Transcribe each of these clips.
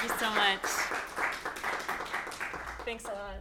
you so much. Thanks a lot.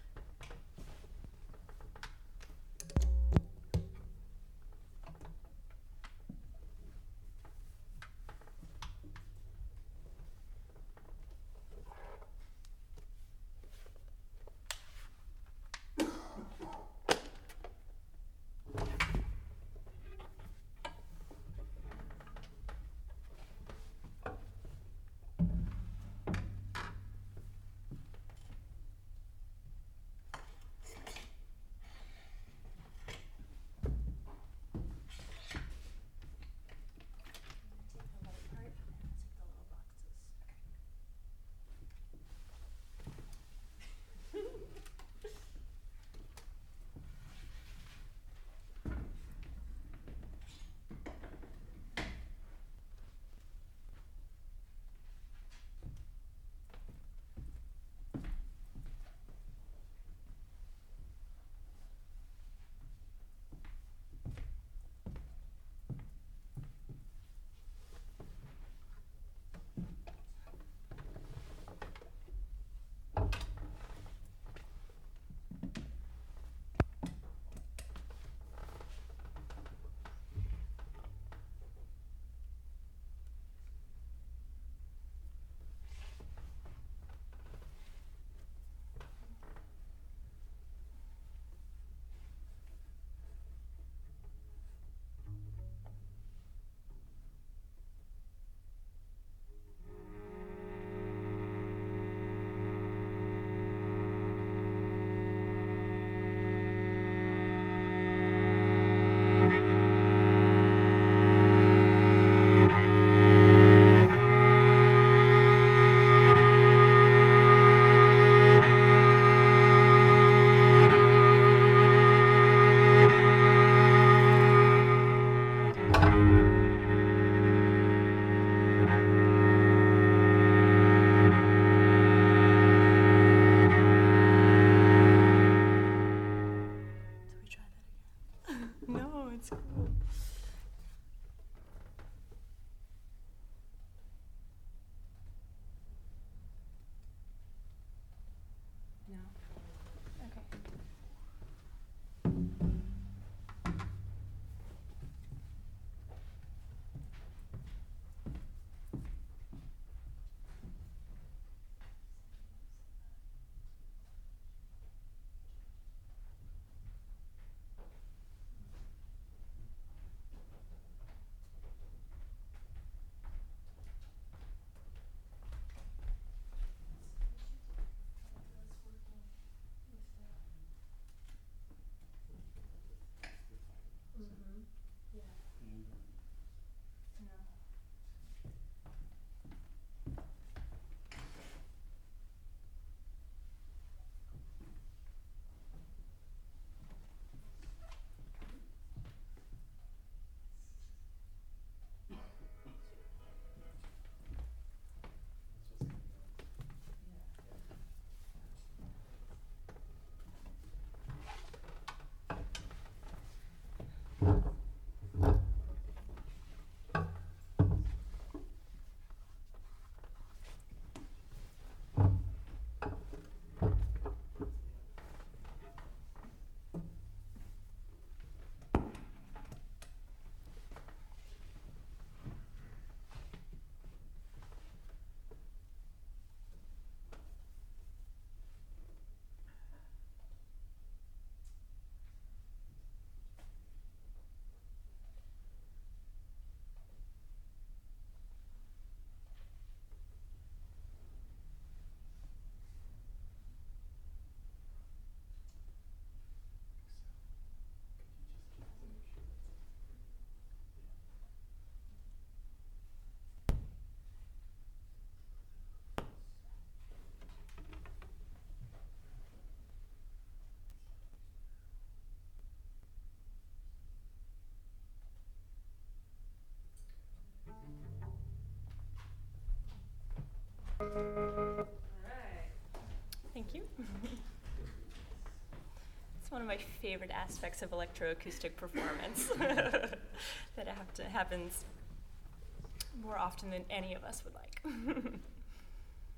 No, it's cool. No. Okay. Thank you. It's one of my favorite aspects of electroacoustic performance happens more often than any of us would like.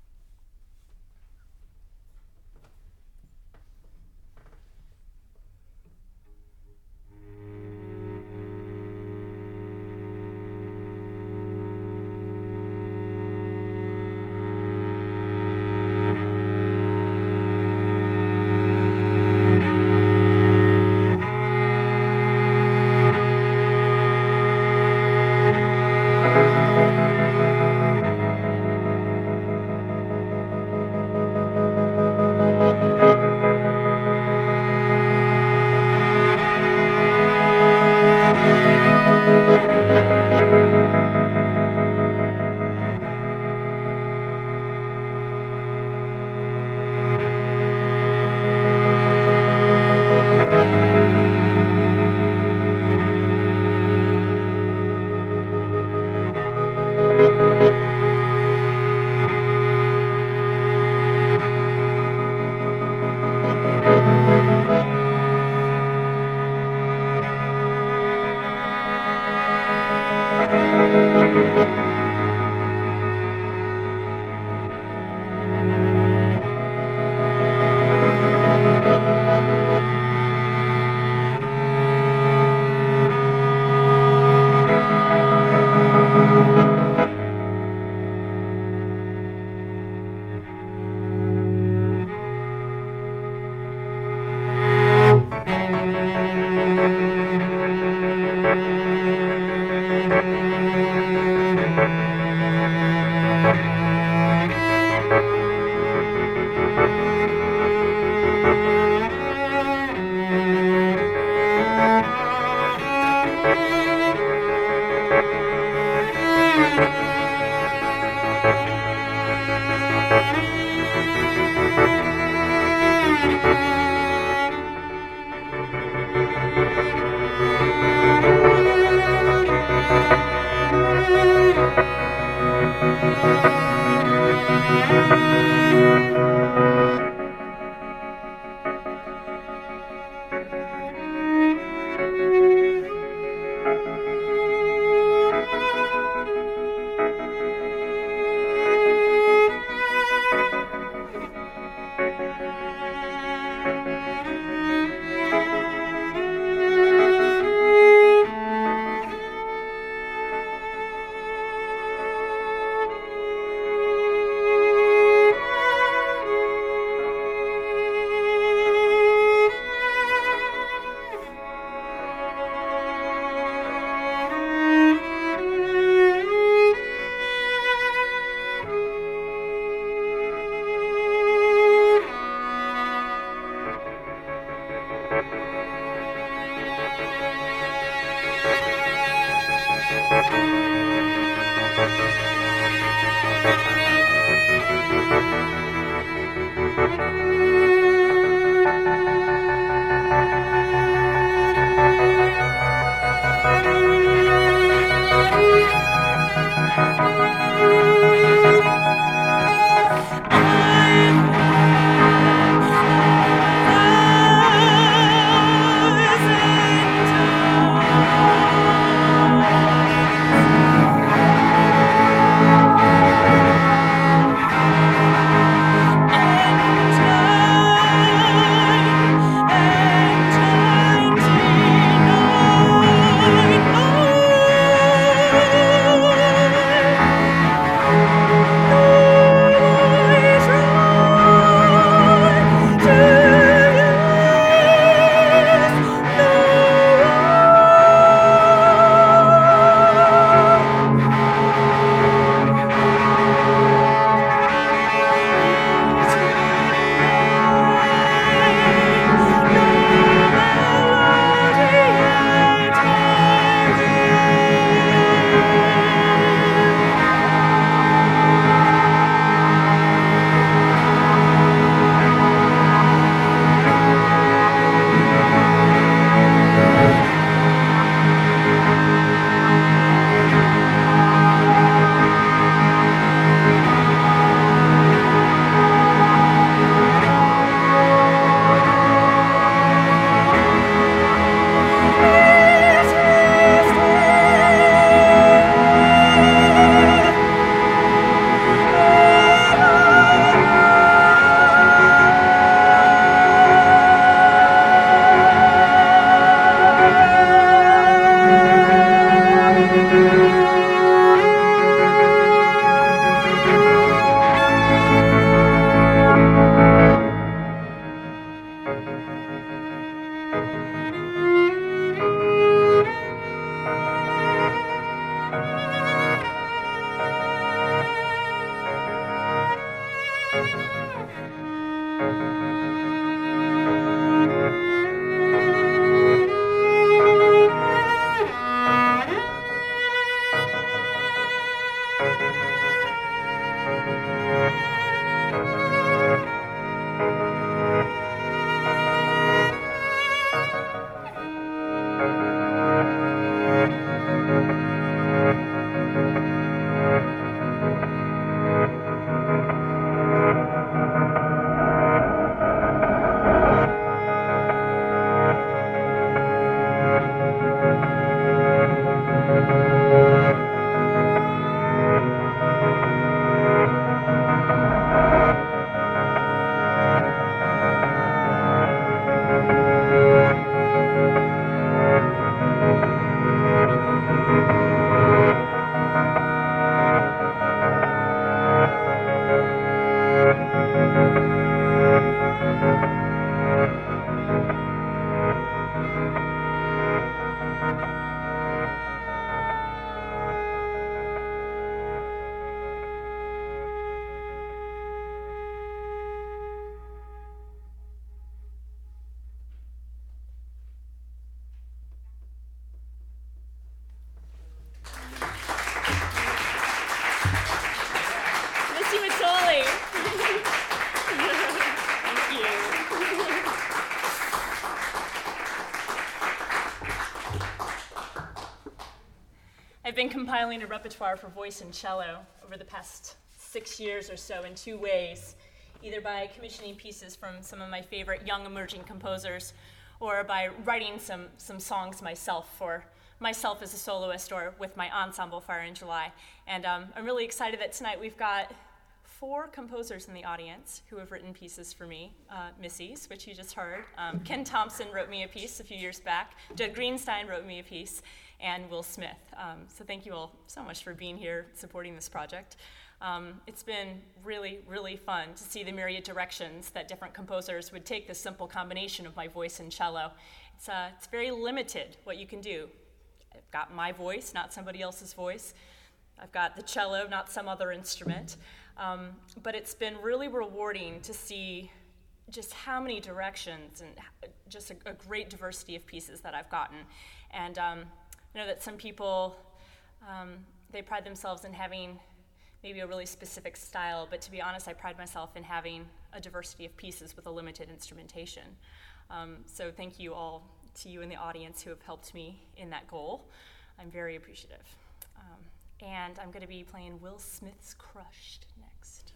compiling a repertoire for voice and cello over the past 6 years or so in two ways, either by commissioning pieces from some of my favorite young emerging composers or by writing some songs myself for myself as a soloist or with my ensemble Fire in July. And I'm really excited that tonight we've got 4 composers in the audience who have written pieces for me. Missy's, which you just heard. Ken Thompson wrote me a piece a few years back. Judd Greenstein wrote me a piece, and Will Smith. So thank you all so much for being here supporting this project. It's been really, really fun to see the myriad directions that different composers would take this simple combination of my voice and cello. It's very limited what you can do. I've got my voice, not somebody else's voice. I've got the cello, not some other instrument. But it's been really rewarding to see just how many directions and just a great diversity of pieces that I've gotten. And I know that some people, they pride themselves in having maybe a really specific style, but to be honest, I pride myself in having a diversity of pieces with a limited instrumentation. So thank you all to you in the audience who have helped me in that goal. I'm very appreciative. And I'm going to be playing Will Smith's Crushed next.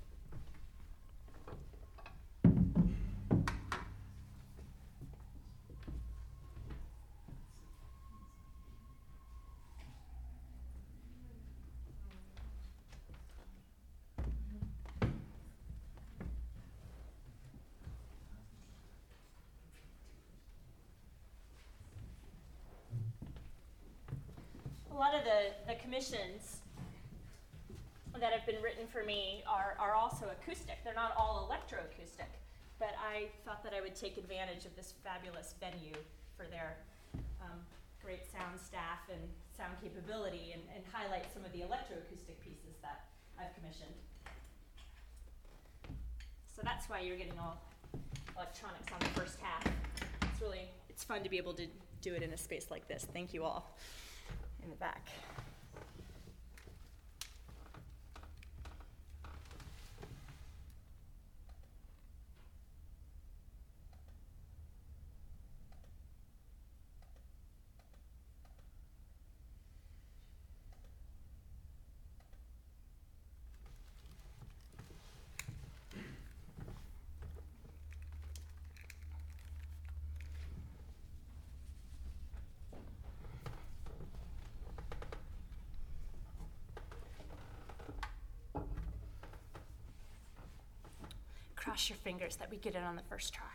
A lot of the commissions that have been written for me are also acoustic. They're not all electroacoustic, but I thought that I would take advantage of this fabulous venue for their great sound staff and sound capability and highlight some of the electroacoustic pieces that I've commissioned. So that's why you're getting all electronics on the first half. It's fun to be able to do it in a space like this. Thank you all. In the back. Cross your fingers that we get it on the first try.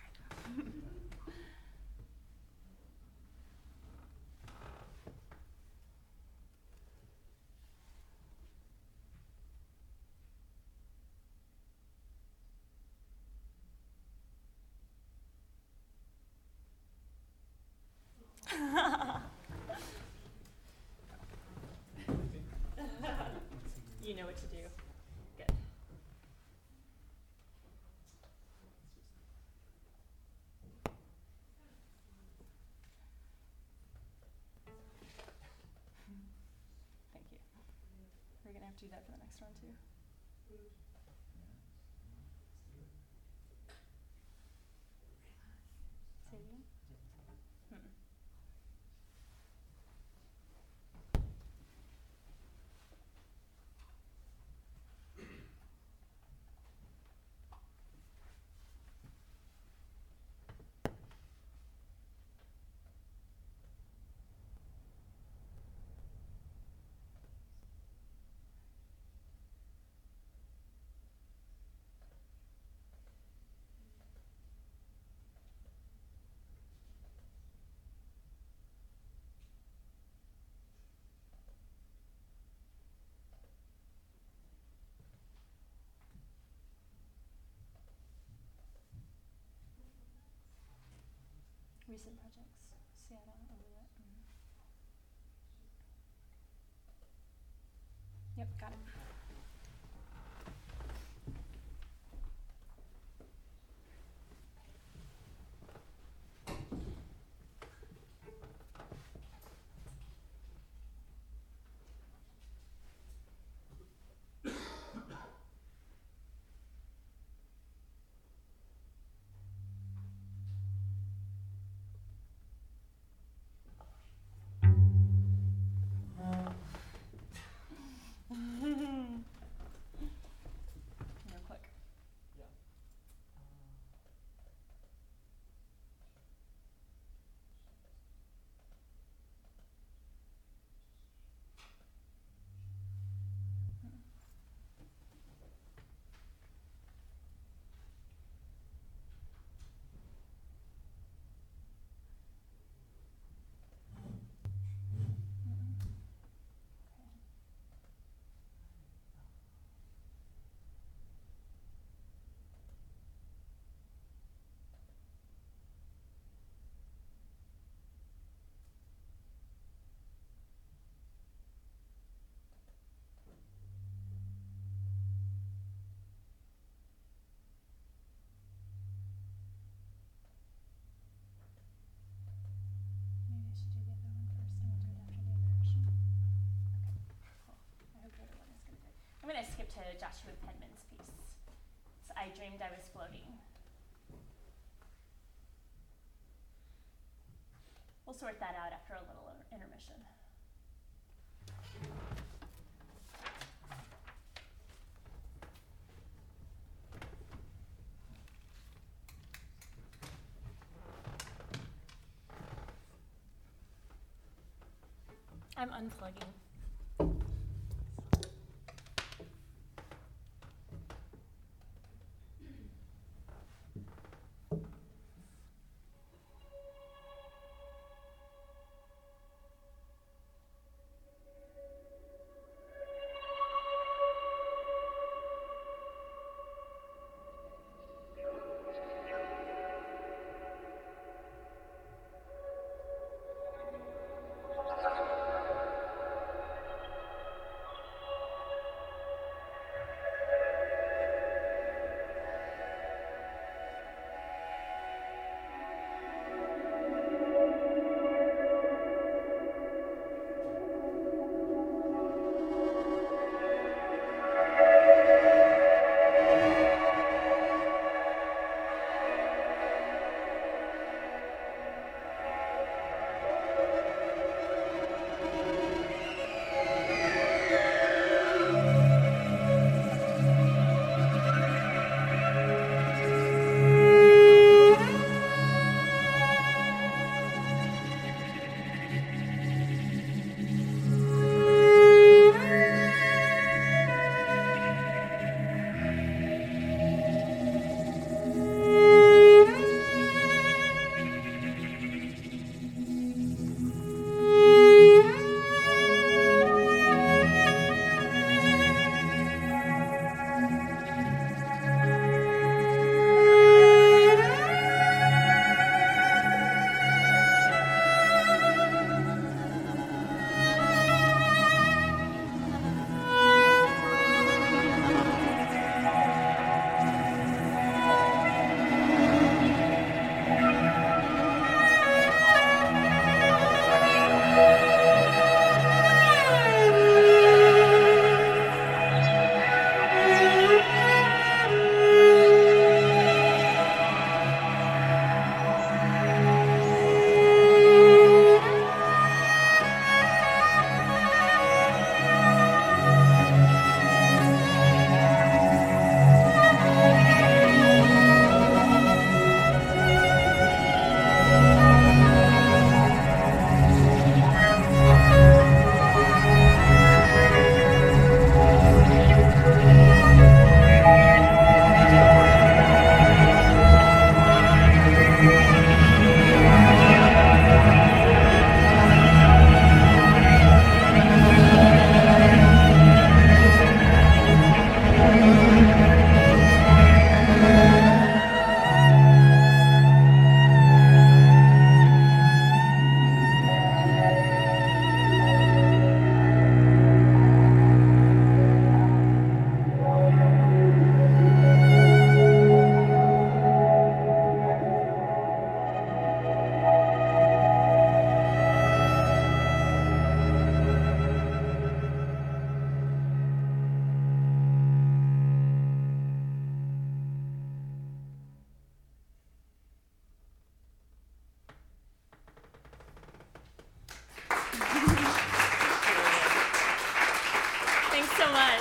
You know what to do. Good. Thank you. We're going to have to do that for the next one, too. Say it again? Mm-mm. Recent projects, Seattle, Overlet. Yep, got it. to Joshua Penman's piece. It's I Dreamed I Was Floating. We'll sort that out after a little intermission. I'm unplugging. So much.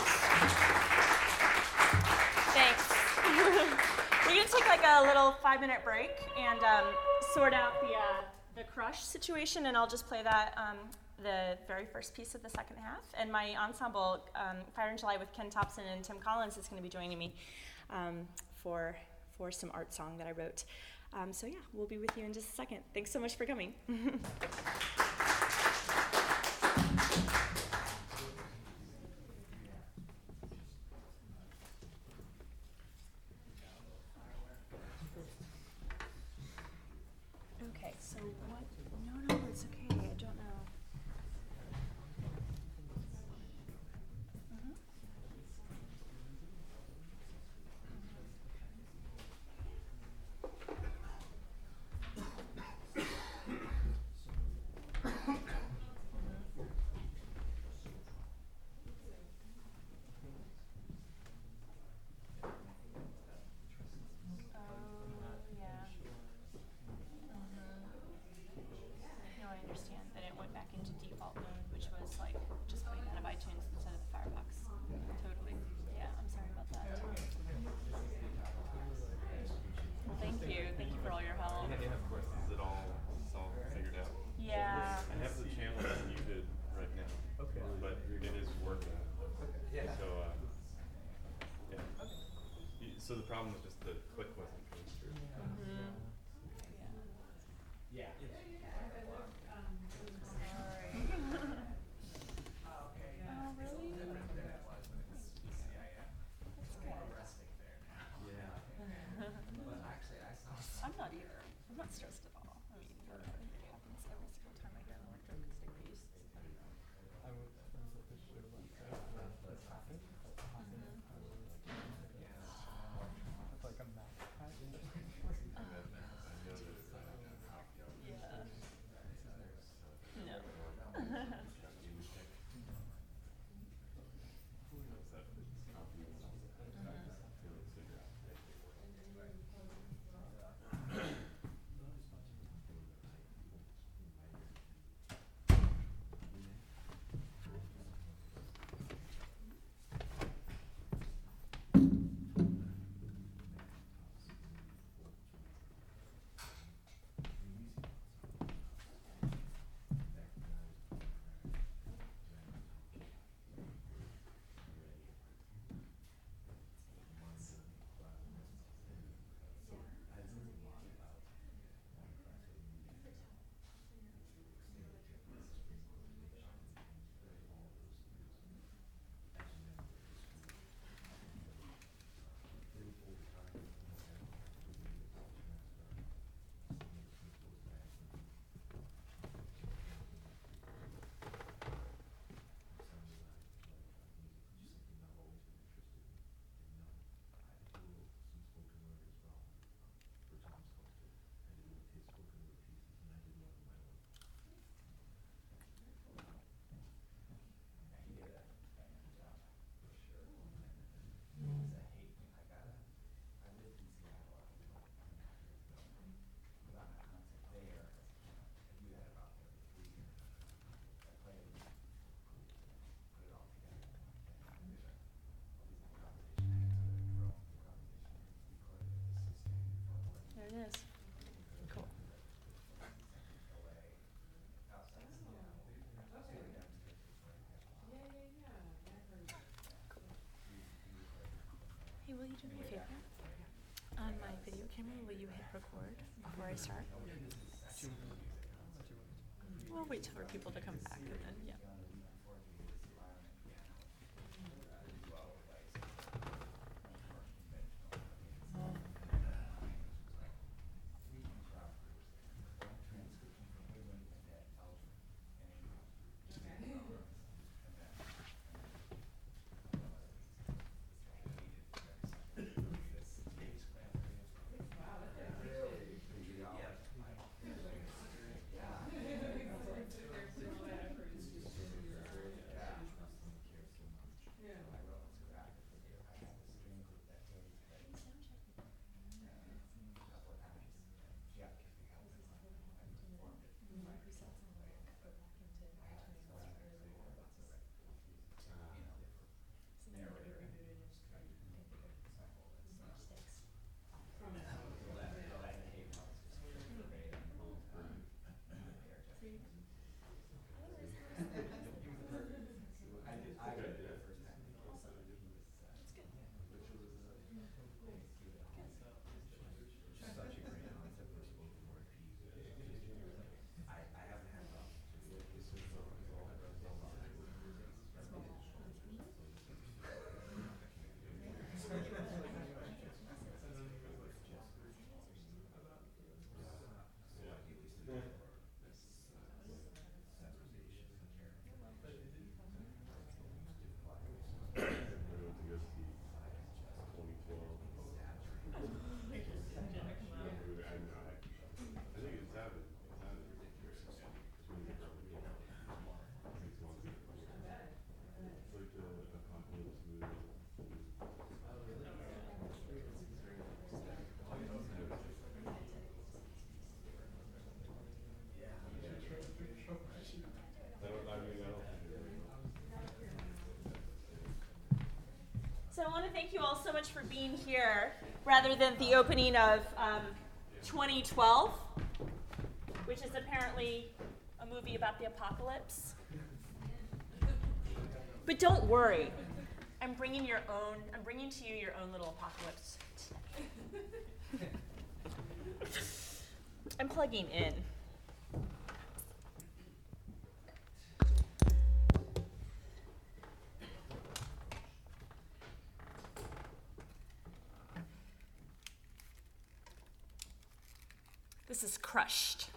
Thanks. We're going to take like a little 5-minute break and sort out the crush situation, and I'll just play that the very first piece of the second half. And my ensemble, Fire in July with Ken Thompson and Tim Collins, is going to be joining me for some art song that I wrote. So yeah, we'll be with you in just a second. Thanks so much for coming. So the problem was just the click wasn't coming through. Yeah. I'm not stressed at all. I mean, it happens every single time I get an electroacoustic piece. I was friends with this show about the traffic. It's like a map pack. No. There it is. Cool. Hey, will you do me a favor? On my video camera, will you hit record before I start? We'll wait till for people to come back and then, yeah. So I want to thank you all so much for being here, rather than the opening of 2012, which is apparently a movie about the apocalypse. But don't worry, I'm bringing to you your own little apocalypse. I'm plugging in. This is crushed.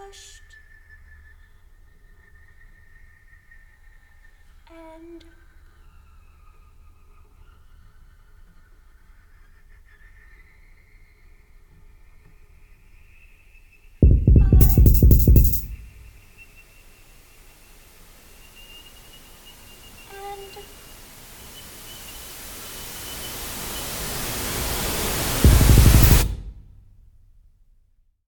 Hush.